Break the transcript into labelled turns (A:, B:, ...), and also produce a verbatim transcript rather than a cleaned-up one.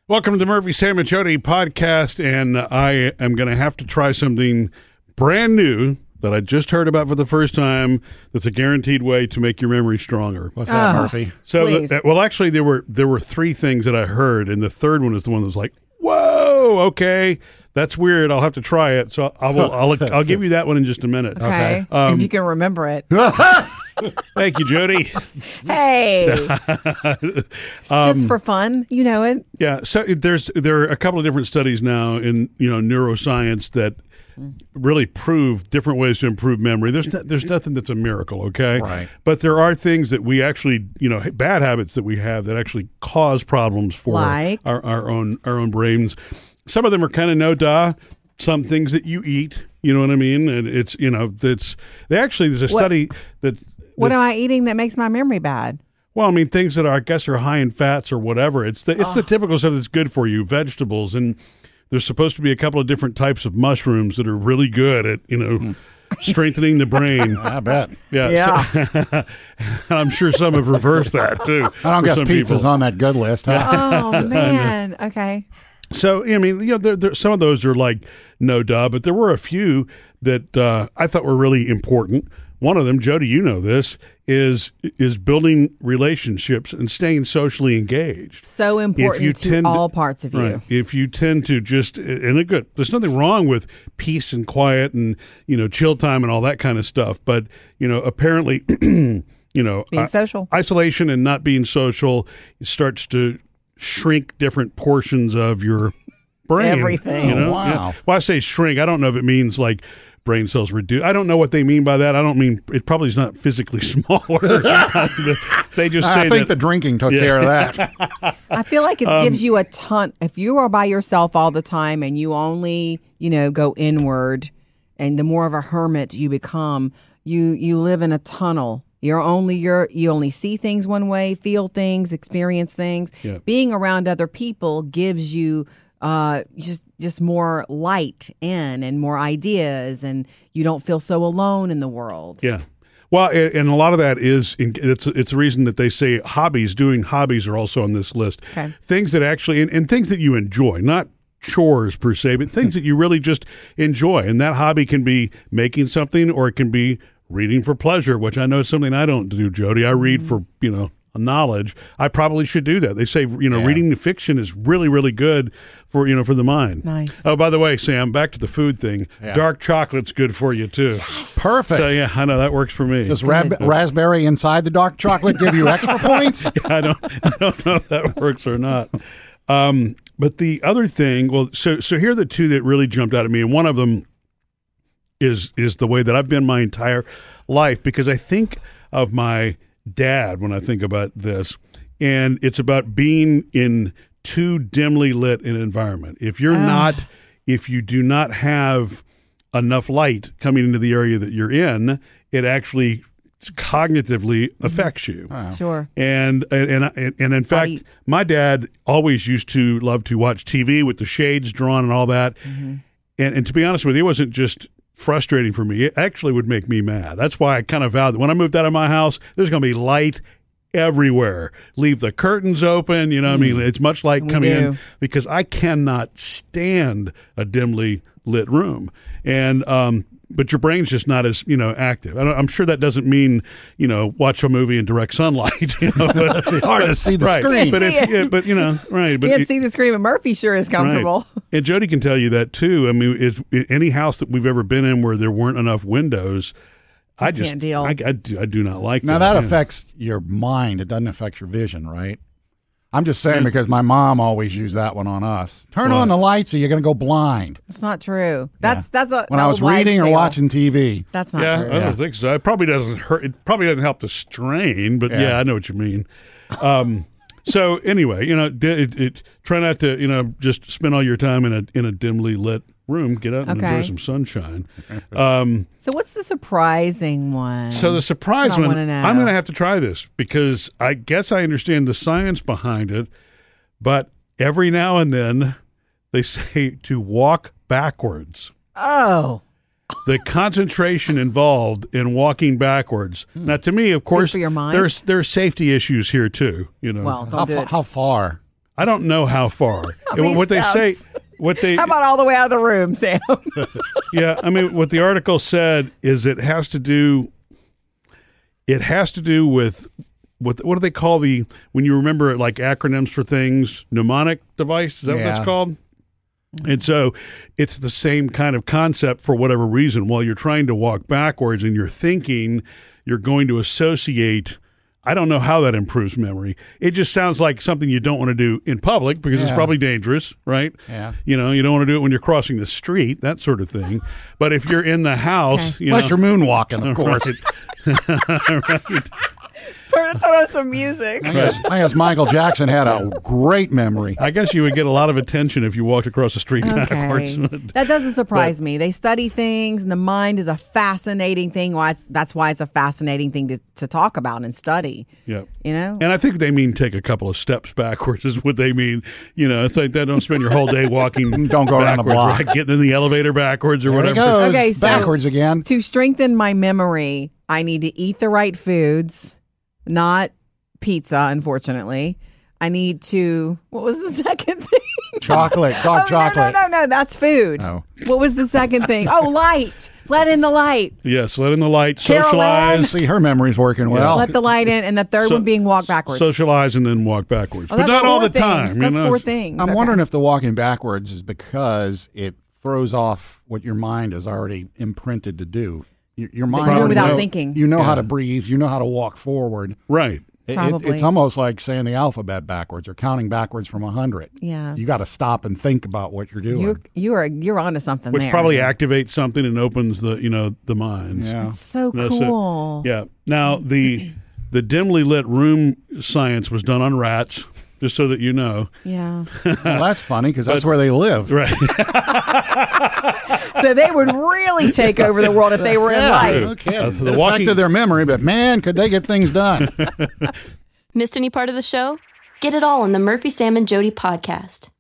A: Welcome to the Murphy, Sam, and Jody podcast, and I am going to have to try something brand new that I just heard about for the first time that's a guaranteed way to make your memory stronger.
B: What's that,
C: Oh,
B: Murphy?
A: So,
C: please.
A: uh, well, actually, there were there were three things that I heard, and the third one is the one that was like, whoa, okay, that's weird. I'll have to try it. So I will, I'll, I'll give you that one in just a minute.
C: Okay.
A: Um,
C: if you can remember it.
A: Thank you, Jody.
C: Hey. It's
A: Um,
C: just for fun. You know it.
A: Yeah, so there's there are a couple of different studies now in you know neuroscience that really prove different ways to improve memory. There's no, there's nothing that's a miracle, okay?
B: Right.
A: But there are things that we actually you know bad habits that we have that actually cause problems for
C: Like?
A: our, our own our own brains. Some of them are kind of no duh. Some things that you eat, you know what I mean, and it's you know that's they actually there's a
C: What-
A: study that.
C: What
A: that-
C: am I eating that makes my memory bad?
A: Well, I mean, things that are, I guess, are high in fats or whatever. It's the it's the typical stuff that's good for you, vegetables, and there's supposed to be a couple of different types of mushrooms that are really good at you know strengthening the brain.
B: I bet.
A: Yeah,
C: Yeah.
A: so- and I'm sure some have reversed that too.
B: I don't
A: for
B: guess
A: some
B: pizza's
A: people.
B: on that good list, huh?
C: Oh man. Okay.
A: So I mean, you know, there, there, some of those are like no duh, but there were a few that uh, I thought were really important. One of them, Jody, you know this, is is building relationships and staying socially engaged.
C: So
A: you
C: important to
A: tend to-
C: all parts of you.
A: Right. If you tend to just, and a good, there's nothing wrong with peace and quiet and, you know, chill time and all that kind of stuff. But, you know, apparently, you know,
C: Being
A: uh,
C: social.
A: isolation and not being social starts to shrink different portions of your brain.
C: Everything.
A: You know?
B: Oh, wow.
A: Yeah. Well, I say shrink. I don't know if it means like brain cells reduce. I don't know what they mean by that. I don't mean it probably is not physically smaller. They just say
B: I think
A: that.
B: the drinking took care of that.
C: I feel like it
A: Um,
C: gives you a ton. If you are by yourself all the time and you only, you know, go inward, and the more of a hermit you become, you you live in a tunnel. You're only your you only see things one way, feel things, experience things.
A: Yeah. Being
C: Being around other people gives you uh, just just more light in and more ideas, and you don't feel so alone in the world.
A: Yeah. Well, a- and a lot of that is it's it's the reason that they say hobbies, doing hobbies are also on this list.
C: Okay.
A: Things that actually and, and things that you enjoy, not chores per se, but things that you really just enjoy. And that hobby can be making something, or it can be reading for pleasure, which I know is something I don't do, Jody. I read for, you know, knowledge. I probably should do that. They say, you know,
B: Yeah.
A: reading the fiction is really, really good for, you know, for the mind.
C: Nice.
A: Oh, by the way, Sam, back to the food thing.
B: Yeah.
A: Dark chocolate's good for you too.
B: Perfect.
A: So yeah, I know that works for me.
B: Does rab- raspberry inside the dark chocolate give you extra points?
A: I don't, I don't know if that works or not. Um, but the other thing, well, so so here are the two that really jumped out at me, and one of them is is the way that I've been my entire life, because I think of my dad when I think about this, and it's about being in too dimly lit an environment. If you're not, if you do not have enough light coming into the area that you're in, it actually cognitively affects you.
C: Sure.
A: And and and, and in fact,
C: Right.
A: my dad always used to love to watch T V with the shades drawn and all that. And and to be honest with you, it wasn't just frustrating for me. It actually would make me mad. That's why I kind of vowed that when I moved out of my house, there's going to be light everywhere. Leave the curtains open. You know, what I mean, it's much like
C: We
A: coming in,
C: do.
A: because I cannot stand a dimly lit room. And um, but your brain's just not as, you know, active. I don't, I'm sure that doesn't mean, you know, watch a movie in direct sunlight. You know, but,
B: Hard to see the
A: right.
B: screen.
A: But
C: See
A: if,
C: it.
A: yeah, but you know, right. But
C: Can't
A: you-
C: see the screen, but Murphy sure is comfortable.
A: Right. And Jody can tell you that too. I mean, it's, any house that we've ever been in where there weren't enough windows, I just
C: can't deal.
A: I, I, do, I do not like
B: Now
A: that.
B: that
A: Yeah.
B: affects your mind. It doesn't affect your vision, right? I'm just saying because my mom always used that one on us. Turn on the lights or you're going to go blind.
C: It's not true. That's that's a
B: When
C: an
B: I was
C: old wives'
B: reading or
C: tale.
B: watching T V.
C: That's not
A: Yeah,
C: true.
A: I don't think so. It probably doesn't hurt. It probably doesn't help the strain, but yeah,
B: Yeah.
A: I know what you mean. Um, so anyway, you know, di- it, it, try not to, you know, just spend all your time in a in a dimly lit room. Get out and
C: Okay.
A: enjoy some sunshine. Um,
C: So what's the surprising one?
A: So the surprise
C: That's what I
A: one,
C: wanna know.
A: I'm going to have to try this because I guess I understand the science behind it, but every now and then they say to walk backwards.
C: Oh,
A: The concentration involved in walking backwards.
B: Hmm.
A: Now, to me, of course,
C: for your mind.
A: there's there's safety issues here too. You know,
C: well, don't
B: How,
C: do
B: fa-
C: it.
B: how far?
A: I don't know how far.
C: How many
A: what they say,
C: steps?
A: what they,
C: How about all the way out of the room, Sam?
A: yeah, I mean, what the article said is it has to do, it has to do with, with what do they call the, when you remember like acronyms for things, mnemonic device, is that
B: Yeah.
A: what that's called? And so it's the same kind of concept for whatever reason. While you're trying to walk backwards and you're thinking, you're going to associate. I don't know how that improves memory. It just sounds like something you don't want to do in public because it's
B: Yeah.
A: probably dangerous, right?
B: Yeah.
A: You know, you don't want to do it when you're crossing the street, that sort of thing. But if you're in the house, you
B: Unless
A: know,
B: you're moonwalking, of course.
A: right.
C: Put on some music.
B: I guess, I guess Michael Jackson had a great memory.
A: I guess you would get a lot of attention if you walked across the street backwards.
C: Okay. That doesn't surprise me. They study things, and the mind is a fascinating thing. Why it's, that's why it's a fascinating thing to, to talk about and study.
A: Yeah.
C: You know?
A: And I think they mean take a couple of steps backwards is what they mean. You know, it's like that. Don't spend your whole day walking.
B: Don't go around the
A: backwards,
B: block.
A: right? Getting in the elevator backwards or
B: There he
A: whatever.
B: goes.
C: Okay, so-
B: backwards again.
C: To strengthen my memory, I need to eat the right foods, not pizza, unfortunately. I need to, what was the second thing?
B: Chocolate, dark
C: Oh,
B: chocolate.
C: No, no, no, no, that's food.
B: Oh.
C: What was the second thing? Oh, light. Let in the light.
A: Yes, let in the light,
C: Carol
A: socialize,
B: See, her memory's working well.
C: Let the light in. And the third
A: So-
C: one being walk backwards.
A: socialize, and then walk backwards.
C: Oh,
A: but
C: that's
A: not all
C: four
A: the time.
C: things.
A: you
C: That's
A: know?
C: four things.
B: I'm
C: Okay.
B: wondering if the walking backwards is because it throws off what your mind is already imprinted to do. Your, your mind
C: you do it
B: already
C: without
B: know-
C: thinking.
B: You know how
A: Yeah.
B: to breathe. You know how to walk forward.
A: Right.
B: It- it-
C: Probably.
B: it's almost like saying the alphabet backwards or counting backwards from a hundred.
C: Yeah.
B: You got to stop and think about what you're doing.
C: You're, you are, you're onto something
A: Which
C: there.
A: probably activates something and opens the, you know, the minds.
B: yeah.
C: It's so
A: No, so-
C: cool.
A: Yeah. Now the the dimly lit room science was done on rats, just so that you know.
C: Yeah.
B: Well, that's funny because that's where they live.
A: Right.
C: So they would really take over the world if they were in
B: Yeah.
C: light.
B: Okay.
A: Uh,
B: It
A: the walking-
B: affected their memory, but man, could they get things done?
D: Missed any part of the show? Get it all on the Murphy, Sam, and Jody podcast.